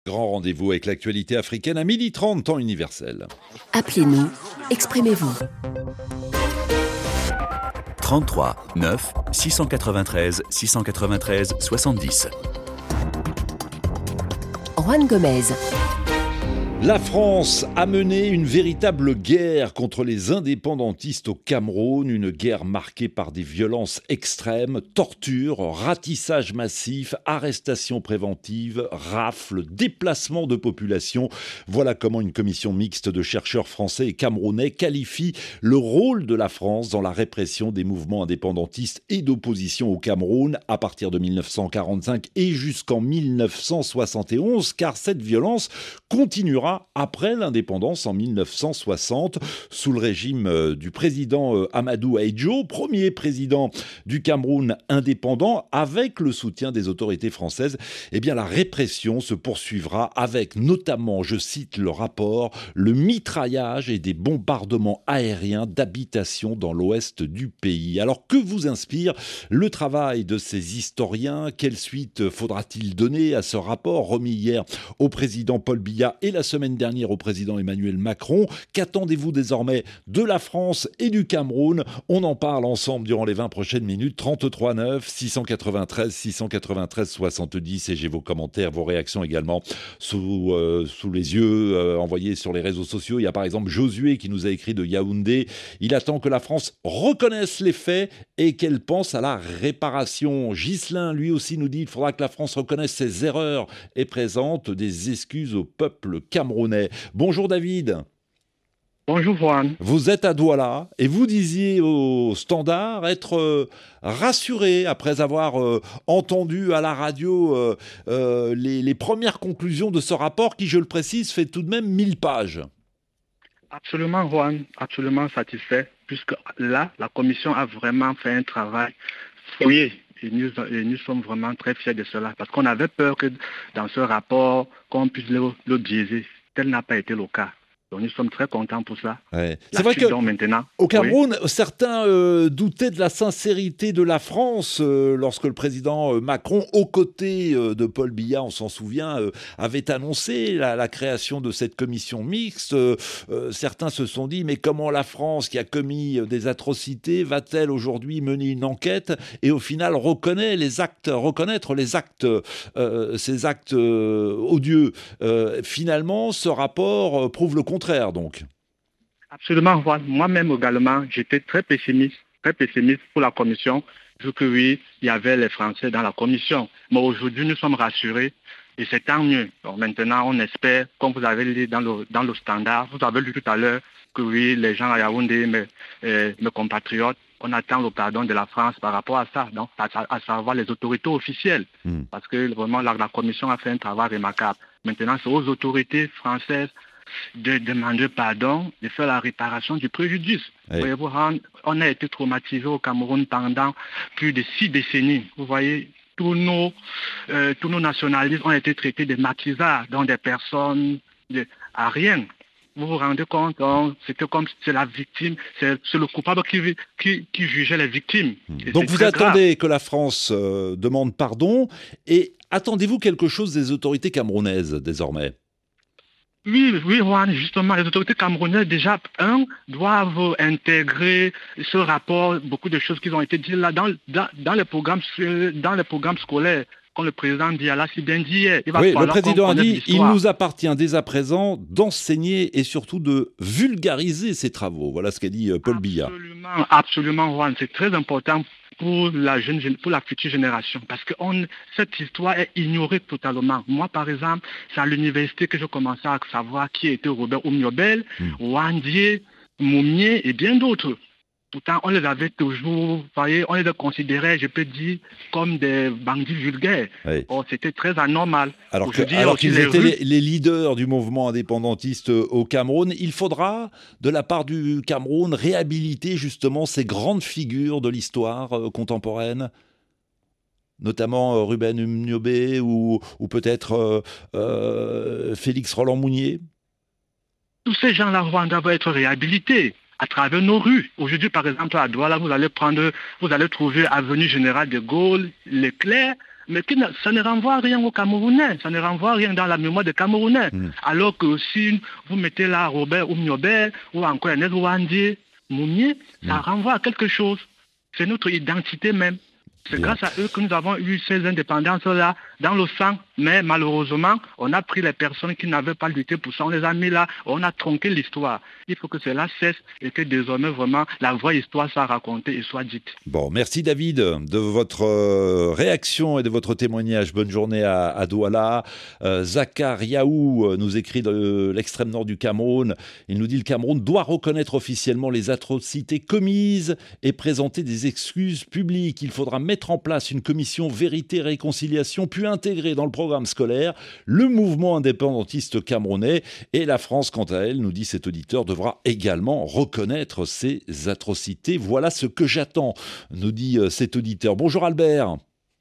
Grand rendez-vous avec l'actualité africaine à 12h30 temps universel. Appelez-nous, exprimez-vous. 33 9 693 693 70. Juan Gomez. La France a mené une véritable guerre contre les indépendantistes au Cameroun, une guerre marquée par des violences extrêmes, torture, ratissage massif, arrestations préventives, rafles, déplacement de population. Voilà comment une commission mixte de chercheurs français et camerounais qualifie le rôle de la France dans la répression des mouvements indépendantistes et d'opposition au Cameroun à partir de 1945 et jusqu'en 1971, car cette violence continuera après l'indépendance en 1960, sous le régime du président Amadou Ahidjo, premier président du Cameroun indépendant, avec le soutien des autorités françaises. Eh bien, la répression se poursuivra avec notamment, je cite le rapport, le mitraillage et des bombardements aériens d'habitations dans l'ouest du pays. Alors, que vous inspire le travail de ces historiens? Quelle suite faudra-t-il donner à ce rapport remis hier au président Paul Biya et la semaine dernière au président Emmanuel Macron? Qu'attendez-vous désormais de la France et du Cameroun? On en parle ensemble durant les 20 prochaines minutes. 33 9 693 693 70 et j'ai vos commentaires, vos réactions également sous les yeux envoyés sur les réseaux sociaux. Il y a par exemple Josué qui nous a écrit de Yaoundé. Il attend que la France reconnaisse les faits et qu'elle pense à la réparation. Ghislain, lui aussi, nous dit qu'il faudra que la France reconnaisse ses erreurs et présente des excuses au peuple camerounais. Bonjour David. Bonjour Juan. Vous êtes à Douala et vous disiez au Standard être rassuré après avoir entendu à la radio les premières conclusions de ce rapport qui, je le précise, fait tout de même 1000 pages. Absolument Juan, absolument satisfait, puisque là, la commission a vraiment fait un travail fouillé. Et nous sommes vraiment très fiers de cela, parce qu'on avait peur que dans ce rapport, qu'on puisse le biaiser. Tel n'a pas été le cas. Donc nous sommes très contents pour ça. Ouais. C'est vrai qu'au Cameroun, certains doutaient de la sincérité de la France lorsque le président Macron, aux côtés de Paul Biya, on s'en souvient, avait annoncé la création de cette commission mixte. Certains se sont dit, mais comment la France, qui a commis des atrocités, va-t-elle aujourd'hui mener une enquête et au final reconnaître les actes, ces actes odieux. Finalement, ce rapport prouve le contraire. Donc. Absolument, moi-même également, j'étais très pessimiste pour la commission, vu que oui, il y avait les Français dans la commission. Mais aujourd'hui, nous sommes rassurés et c'est tant mieux. Donc maintenant, on espère, comme vous avez lu dans le Standard, vous avez lu tout à l'heure que oui, les gens à Yaoundé, mes compatriotes, on attend le pardon de la France par rapport à ça, donc à savoir les autorités officielles. Parce que vraiment, la commission a fait un travail remarquable. Maintenant, c'est aux autorités françaises de demander pardon, de faire la réparation du préjudice. Oui. Voyez-vous, on a été traumatisé au Cameroun pendant plus de 6 décennies. Vous voyez, tous nos nationalistes ont été traités de maquisards, donc des personnes à rien. Vous vous rendez compte, c'était comme si c'est la victime, c'est le coupable qui jugeait les victimes. Donc vous attendez que la France demande pardon et attendez-vous quelque chose des autorités camerounaises désormais? Oui, Juan, justement, les autorités camerounaises, déjà, doivent intégrer ce rapport, beaucoup de choses qui ont été dites là, dans les programmes scolaires, comme le président dit, l'a si bien dit hier. Oui, le président a dit, il nous appartient dès à présent d'enseigner et surtout de vulgariser ces travaux. Voilà ce qu'a dit Paul Biya. Absolument, Juan, c'est très important pour la future génération, parce que cette histoire est ignorée totalement. Moi, par exemple, c'est à l'université que je commençais à savoir qui était Robert Oumniobel, Wandier, Moumier et bien d'autres. Pourtant, on les avait toujours, vous voyez, on les considérait, je peux dire, comme des bandits vulgaires. Oui. C'était très anormal. Alors qu'ils étaient les leaders du mouvement indépendantiste au Cameroun, il faudra, de la part du Cameroun, réhabiliter justement ces grandes figures de l'histoire contemporaine, notamment Ruben Oumniobé ou peut-être Félix Roland-Mounier. Tous ces gens-là doivent être réhabilités à travers nos rues. Aujourd'hui, par exemple, à Douala, vous allez trouver Avenue Général de Gaulle, Leclerc, mais ça ne renvoie rien aux Camerounais, ça ne renvoie rien dans la mémoire des Camerounais. Alors que si vous mettez là Robert Oumniobert ou encore Ernest Ouandie, Mounier, ça renvoie à quelque chose. C'est notre identité même. C'est grâce à eux que nous avons eu ces indépendances-là dans le sang. Mais malheureusement, on a pris les personnes qui n'avaient pas lutté pour ça, on les a mis là, on a tronqué l'histoire. Il faut que cela cesse et que désormais, vraiment, la vraie histoire soit racontée et soit dite. Bon, merci David de votre réaction et de votre témoignage. Bonne journée à Douala. Zakar Yaou nous écrit de l'extrême nord du Cameroun. Il nous dit le Cameroun doit reconnaître officiellement les atrocités commises et présenter des excuses publiques. Il faudra mettre en place une commission vérité-réconciliation puis intégrer dans le programme scolaire le mouvement indépendantiste camerounais. Et la France, quant à elle, nous dit cet auditeur, devra également reconnaître ces atrocités. Voilà ce que j'attends, nous dit cet auditeur. Bonjour Albert.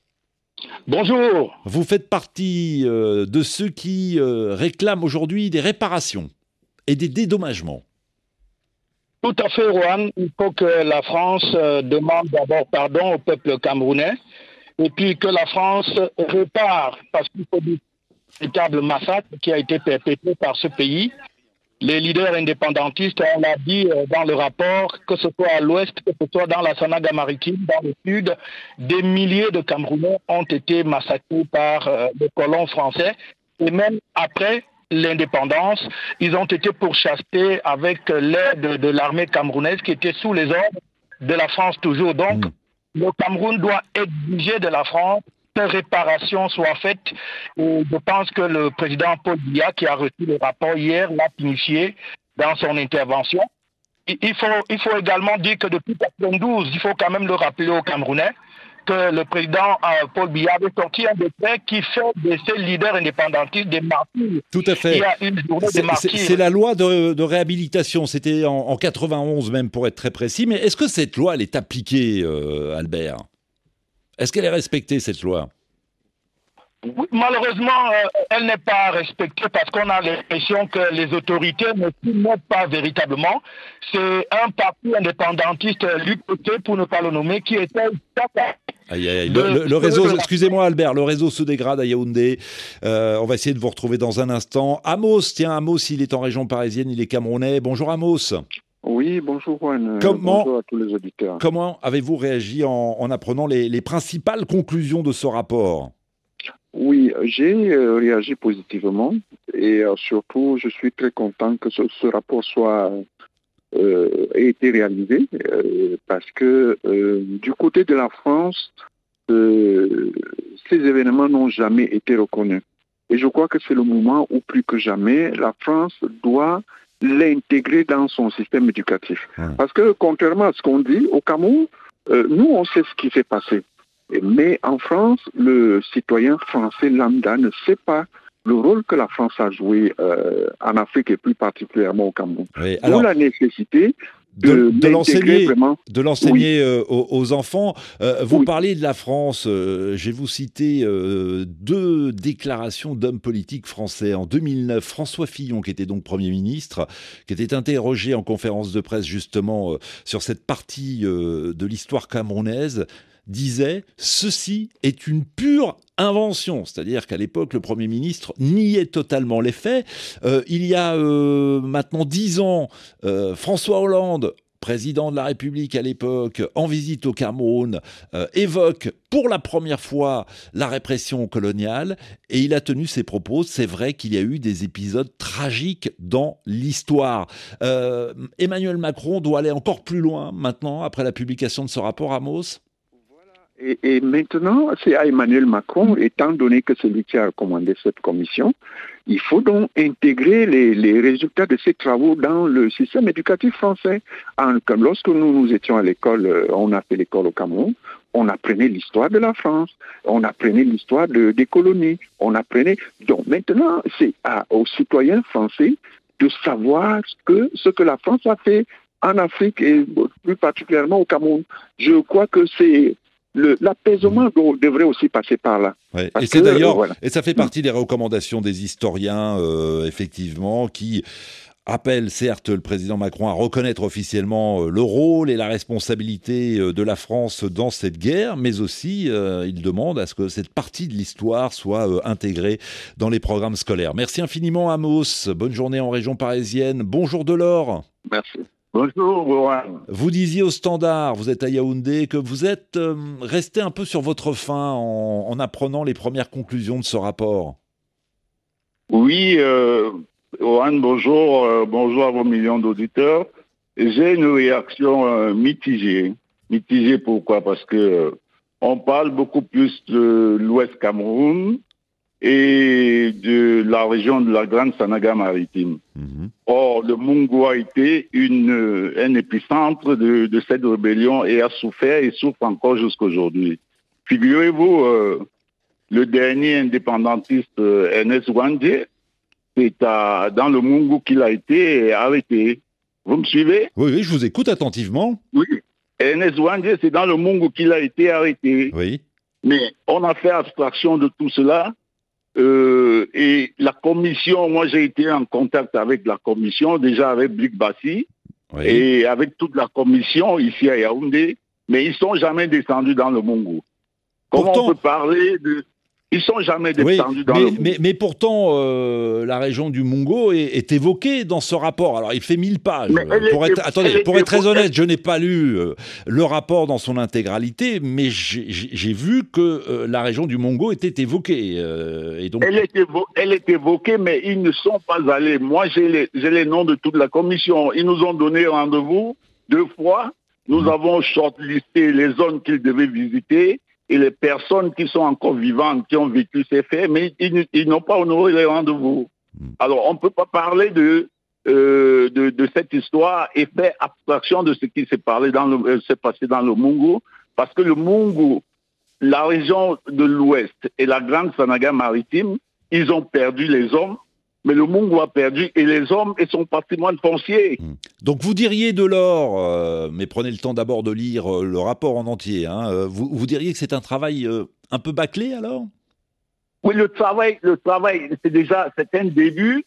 Bonjour. Vous faites partie de ceux qui réclament aujourd'hui des réparations et des dédommagements. Tout à fait, Juan. Il faut que la France demande d'abord pardon au peuple camerounais et puis que la France répare, parce qu'il faut dire un véritable massacre qui a été perpétré par ce pays. Les leaders indépendantistes, on l'a dit dans le rapport, que ce soit à l'ouest, que ce soit dans la Sanaga maritime, dans le sud, des milliers de Camerounais ont été massacrés par les colons français. Et même après l'indépendance, ils ont été pourchassés avec l'aide de l'armée camerounaise qui était sous les ordres de la France toujours. Donc, le Cameroun doit exiger de la France que réparation soit faite. Et je pense que le président Paul Biya, qui a reçu le rapport hier, l'a signifié dans son intervention. Il faut également dire que depuis 1992, il faut quand même le rappeler aux Camerounais, que le président Paul Biya avait sorti un décret qui fait de ces leaders indépendantistes des martyrs. Tout à fait. Il y a une journée des martyrs. C'est la loi de réhabilitation. C'était en 91 même, pour être très précis. Mais est-ce que cette loi, elle est appliquée, Albert ? Est-ce qu'elle est respectée, cette loi ? Oui, malheureusement, elle n'est pas respectée parce qu'on a l'impression que les autorités ne s'y mettent pas véritablement. C'est un parti indépendantiste, l'UPC, pour ne pas le nommer, qui était... Le réseau, excusez-moi Albert, le réseau se dégrade à Yaoundé. On va essayer de vous retrouver dans un instant. Amos, il est en région parisienne, il est camerounais. Bonjour Amos. Oui, bonjour Juan. Bonjour à tous les auditeurs. Comment avez-vous réagi en apprenant les principales conclusions de ce rapport ? Oui, j'ai réagi positivement et surtout je suis très content que ce rapport ait été réalisé parce que du côté de la France, ces événements n'ont jamais été reconnus. Et je crois que c'est le moment où plus que jamais la France doit l'intégrer dans son système éducatif. Parce que contrairement à ce qu'on dit, au Cameroun, nous on sait ce qui s'est passé. Mais en France, le citoyen français lambda ne sait pas le rôle que la France a joué en Afrique et plus particulièrement au Cameroun. Oui, alors, la nécessité de l'enseigner aux enfants. Vous parlez de la France, je vais vous citer deux déclarations d'hommes politiques français. En 2009, François Fillon, qui était donc Premier ministre, qui était interrogé en conférence de presse justement sur cette partie de l'histoire camerounaise, disait « Ceci est une pure invention », c'est-à-dire qu'à l'époque, le Premier ministre niait totalement les faits. Il y a maintenant 10 ans, François Hollande, président de la République à l'époque, en visite au Cameroun, évoque pour la première fois la répression coloniale et il a tenu ses propos. C'est vrai qu'il y a eu des épisodes tragiques dans l'histoire. Emmanuel Macron doit aller encore plus loin maintenant, après la publication de ce rapport, Amos ? Et maintenant, c'est à Emmanuel Macron, étant donné que c'est lui qui a recommandé cette commission, il faut donc intégrer les résultats de ces travaux dans le système éducatif français. Lorsque nous étions à l'école, on a fait l'école au Cameroun, on apprenait l'histoire de la France, on apprenait l'histoire des colonies, Donc maintenant, c'est aux citoyens français de savoir ce que la France a fait en Afrique et plus particulièrement au Cameroun. Je crois que c'est... L'apaisement devrait aussi passer par là. Ouais. Et c'est d'ailleurs, et ça fait partie des recommandations des historiens, effectivement, qui Appelle certes le président Macron à reconnaître officiellement le rôle et la responsabilité de la France dans cette guerre, mais aussi il demande à ce que cette partie de l'histoire soit intégrée dans les programmes scolaires. Merci infiniment Amos, bonne journée en région parisienne, bonjour Delors. Merci. Bonjour, Rohan. Vous disiez au Standard, vous êtes à Yaoundé, que vous êtes resté un peu sur votre faim en apprenant les premières conclusions de ce rapport. Oui, Rohan, bonjour. Bonjour à vos millions d'auditeurs. J'ai une réaction mitigée. Mitigée pourquoi? Parce que on parle beaucoup plus de l'Ouest Cameroun et de la région de la Grande Sanaga maritime. Or, le Mungo a été un épicentre de cette rébellion et a souffert et souffre encore jusqu'aujourd'hui. Figurez-vous, le dernier indépendantiste Ernest Ouandje, c'est dans le Mungo qu'il a été arrêté. Vous me suivez? Oui, je vous écoute attentivement. Oui. Ernest Ouandje, c'est dans le Mungo qu'il a été arrêté. Oui. Mais on a fait abstraction de tout cela. Et la commission, moi j'ai été en contact avec la commission, déjà avec Blik Bassi, oui, et avec toute la commission ici à Yaoundé, mais ils ne sont jamais descendus dans le Mungo. Comment on peut parler de... Ils ne sont jamais descendus dans le Mungo. Mais pourtant, la région du Mungo est évoquée dans ce rapport. Alors, il fait 1000 pages. Pour être très honnête, je n'ai pas lu le rapport dans son intégralité, mais j'ai vu que la région du Mungo était évoquée. Et donc... Elle est évoquée, mais ils ne sont pas allés. Moi, j'ai les noms de toute la commission. Ils nous ont donné rendez-vous 2 fois. Nous avons shortlisté les zones qu'ils devaient visiter et les personnes qui sont encore vivantes, qui ont vécu ces faits, mais ils n'ont pas honoré les rendez-vous. Alors, on ne peut pas parler de cette histoire et faire abstraction de ce qui s'est passé dans le Mungo, parce que le Mungo, la région de l'Ouest et la Grande Sanaga maritime, ils ont perdu les hommes, mais le Mungo a perdu et les hommes et son patrimoine foncier. Donc vous diriez Delors, mais prenez le temps d'abord de lire le rapport en entier, hein, vous diriez que c'est un travail un peu bâclé alors? Oui, le travail, c'est un début.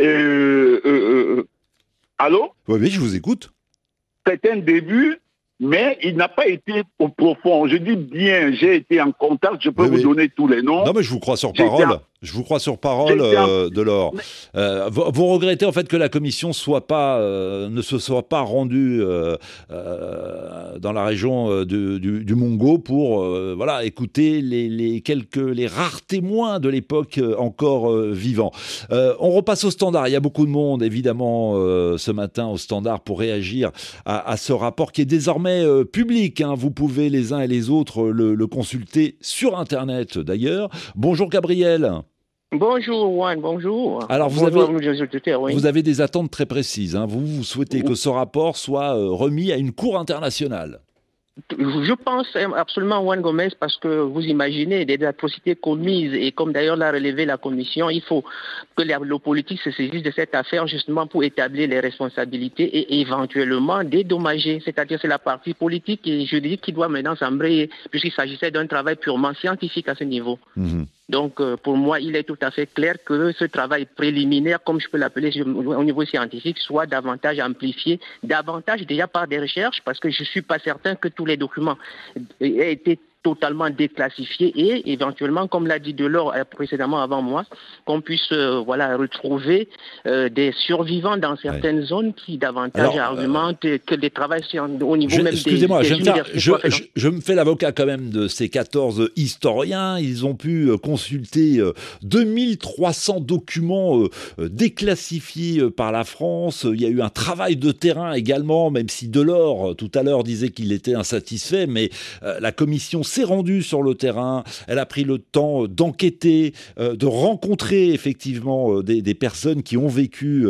Allô? Oui, je vous écoute. C'est un début, mais il n'a pas été au profond. Je dis bien, j'ai été en contact, je peux vous donner tous les noms. Non, mais je vous crois sur parole. Je vous crois sur parole, Delors. Vous regrettez en fait que la commission ne se soit pas rendue dans la région du Mungo pour écouter les rares témoins de l'époque encore vivants. On repasse au Standard. Il y a beaucoup de monde évidemment ce matin au Standard pour réagir à ce rapport qui est désormais public. Hein. Vous pouvez les uns et les autres le consulter sur Internet d'ailleurs. Bonjour Gabriel. Bonjour Juan, bonjour. Alors vous avez des attentes très précises. Hein. Vous souhaitez que ce rapport soit remis à une cour internationale. Je pense absolument, Juan Gomez, parce que vous imaginez des atrocités commises et comme d'ailleurs l'a relevé la commission, il faut que le politique se saisisse de cette affaire justement pour établir les responsabilités et éventuellement dédommager. C'est-à-dire c'est la partie politique et juridique qui doit maintenant s'embrayer puisqu'il s'agissait d'un travail purement scientifique à ce niveau. Donc, pour moi, il est tout à fait clair que ce travail préliminaire, comme je peux l'appeler au niveau scientifique, soit davantage amplifié, davantage déjà par des recherches, parce que je ne suis pas certain que tous les documents aient été totalement déclassifiés et éventuellement, comme l'a dit Delors précédemment avant moi, qu'on puisse retrouver des survivants dans certaines zones qui davantage argumentent que les travails au niveau même excusez-moi, des universités. Je me fais l'avocat quand même de ces 14 historiens. Ils ont pu consulter 2300 documents déclassifiés par la France. Il y a eu un travail de terrain également, même si Delors tout à l'heure disait qu'il était insatisfait, mais la commission s'est rendue sur le terrain, elle a pris le temps d'enquêter, de rencontrer effectivement des personnes qui ont vécu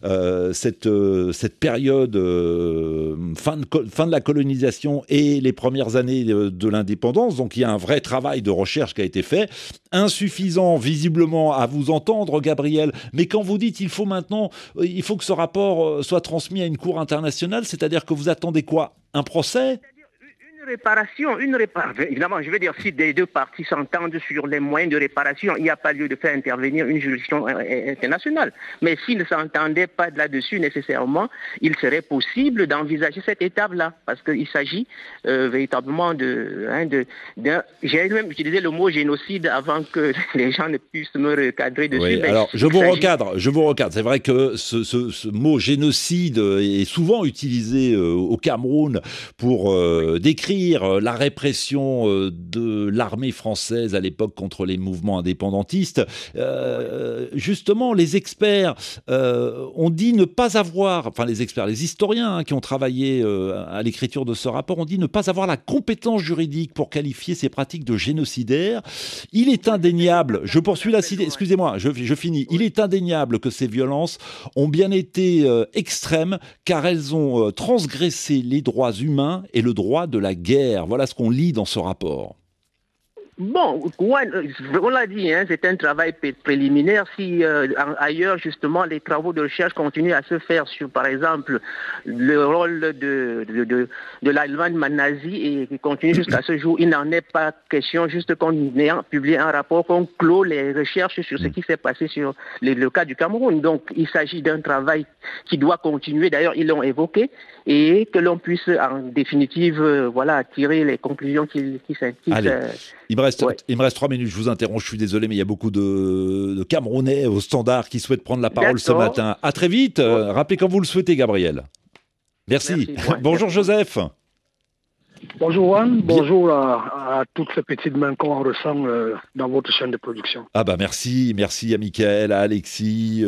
cette période fin de la colonisation et les premières années de l'indépendance. Donc il y a un vrai travail de recherche qui a été fait, insuffisant visiblement à vous entendre Gabriel, mais quand vous dites il faut que ce rapport soit transmis à une cour internationale, c'est-à-dire que vous attendez quoi? Un procès? Une réparation. Évidemment, je veux dire, si les deux parties s'entendent sur les moyens de réparation, il n'y a pas lieu de faire intervenir une juridiction internationale. Mais s'ils ne s'entendaient pas là-dessus nécessairement, il serait possible d'envisager cette étape-là, parce qu'il s'agit véritablement j'ai même utilisé le mot génocide avant que les gens ne puissent me recadrer dessus. Oui, alors je vous recadre. C'est vrai que ce mot génocide est souvent utilisé au Cameroun pour décrire la répression de l'armée française à l'époque contre les mouvements indépendantistes. Justement, les experts ont dit ne pas avoir, enfin les historiens qui ont travaillé à l'écriture de ce rapport ont dit ne pas avoir la compétence juridique pour qualifier ces pratiques de génocidaires. Il est indéniable, je poursuis la cité, excusez-moi, je finis, il est indéniable que ces violences ont bien été extrêmes car elles ont transgressé les droits humains et le droit de la guerre. Voilà ce qu'on lit dans ce rapport. Bon, on l'a dit, c'est un travail préliminaire. Si ailleurs, justement, les travaux de recherche continuent à se faire sur, par exemple, le rôle de l'Allemagne nazie et qui continue jusqu'à ce jour, il n'en est pas question, juste qu'on ait publié un rapport, qu'on clôt les recherches sur ce qui s'est passé sur le cas du Cameroun. Donc, il s'agit d'un travail qui doit continuer. D'ailleurs, ils l'ont évoqué et que l'on puisse, en définitive, tirer les conclusions qui s'impliquent. Il me reste 3 minutes, je vous interromps, je suis désolé, mais il y a beaucoup de Camerounais au Standard qui souhaitent prendre la parole ce matin. À très vite, rappelez quand vous le souhaitez, Gabriel. Merci. Bonjour Joseph. Bonjour Juan, bonjour à toutes ces petites mains qu'on ressent dans votre chaîne de production. Ah bah merci à Mickaël, à Alexis,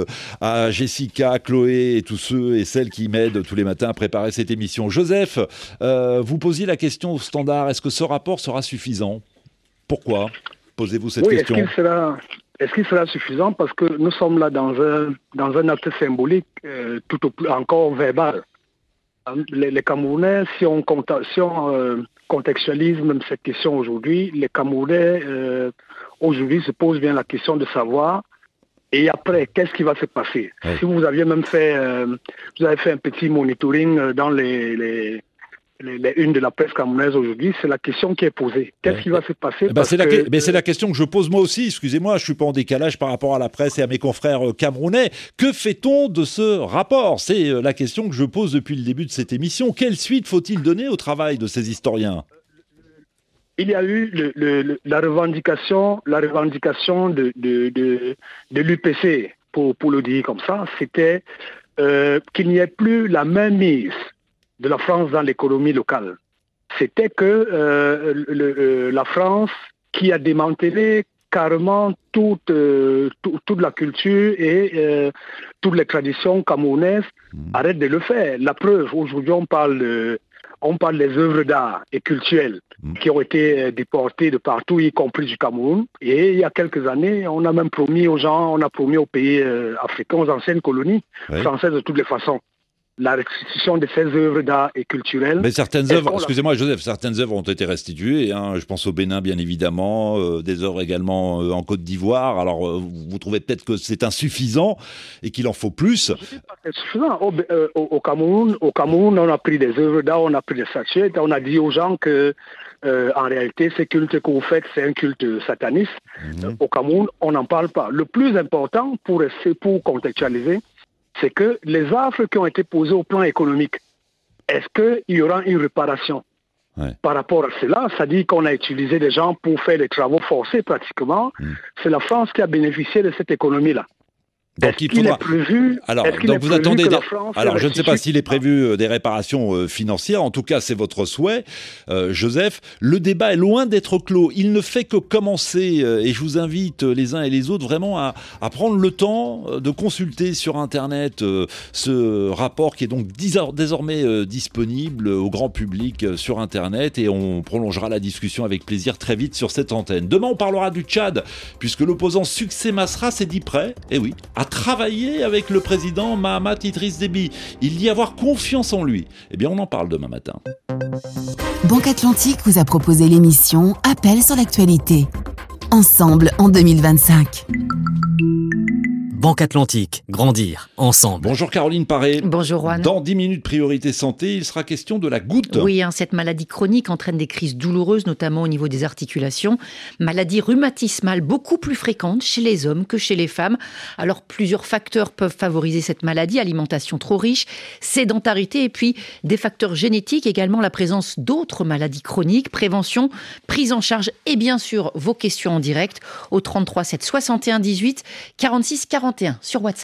à Jessica, à Chloé et tous ceux et celles qui m'aident tous les matins à préparer cette émission. Joseph, vous posiez la question au Standard, est-ce que ce rapport sera suffisant ? Pourquoi posez-vous cette question ? Est-ce qu'il sera suffisant ? Parce que nous sommes là dans un acte symbolique, tout au plus encore verbal. Les Camerounais, si on contextualise même cette question aujourd'hui, les Camerounais aujourd'hui se posent bien la question de savoir et après, qu'est-ce qui va se passer ? Si vous aviez même fait un petit monitoring dans les unes de la presse camerounaise aujourd'hui, c'est la question qui est posée. Qu'est-ce qui va se passer ? C'est la question que je pose moi aussi, excusez-moi, je ne suis pas en décalage par rapport à la presse et à mes confrères camerounais. Que fait-on de ce rapport ? C'est la question que je pose depuis le début de cette émission. Quelle suite faut-il donner au travail de ces historiens ? Il y a eu la revendication de l'UPC, pour le dire comme ça, c'était qu'il n'y ait plus la mainmise de la France dans l'économie locale. C'était que la France qui a démantelé carrément toute la culture et toutes les traditions camerounaises arrête de le faire. La preuve, aujourd'hui on parle des œuvres d'art et culturelles qui ont été déportées de partout, y compris du Cameroun. Et il y a quelques années, on a même promis aux pays africains, aux anciennes colonies françaises de toutes les façons, la restitution de ces œuvres d'art et culturelles. Mais certaines œuvres, excusez-moi Joseph, certaines œuvres ont été restituées, je pense au Bénin bien évidemment, des œuvres également en Côte d'Ivoire. Alors vous trouvez peut-être que c'est insuffisant et qu'il en faut plus ? C'est pas suffisant. Au Cameroun, on a pris des œuvres d'art, on a pris des statuettes, on a dit aux gens que en réalité, ce culte que vous faites, c'est un culte sataniste. Au Cameroun, on n'en parle pas. Le plus important, pour contextualiser, c'est que les affres qui ont été posées au plan économique, est-ce qu'il y aura une réparation par rapport à cela? C'est-à-dire qu'on a utilisé des gens pour faire des travaux forcés pratiquement. C'est la France qui a bénéficié de cette économie-là. Donc il faudra. Vous attendez. Je ne sais pas s'il est prévu des réparations financières. En tout cas, c'est votre souhait, Joseph. Le débat est loin d'être clos. Il ne fait que commencer. Et je vous invite les uns et les autres vraiment à prendre le temps de consulter sur Internet ce rapport qui est donc désormais disponible au grand public sur Internet. Et on prolongera la discussion avec plaisir très vite sur cette antenne. Demain, on parlera du Tchad, puisque l'opposant Succès Masra s'est dit prêt. Eh oui. Travailler avec le président Mahamat Idriss Déby. Il dit avoir confiance en lui. Eh bien, on en parle demain matin. Banque Atlantique vous a proposé l'émission Appel sur l'actualité. Ensemble en 2025. Banque Atlantique, grandir ensemble. Bonjour Caroline Paré. Bonjour Juan. Dans 10 minutes priorité santé, il sera question de la goutte. Oui, cette maladie chronique entraîne des crises douloureuses, notamment au niveau des articulations. Maladie rhumatismale beaucoup plus fréquente chez les hommes que chez les femmes. Alors plusieurs facteurs peuvent favoriser cette maladie, alimentation trop riche, sédentarité et puis des facteurs génétiques, également la présence d'autres maladies chroniques, prévention, prise en charge et bien sûr vos questions en direct au 33 7 61 18 46 41 sur WhatsApp.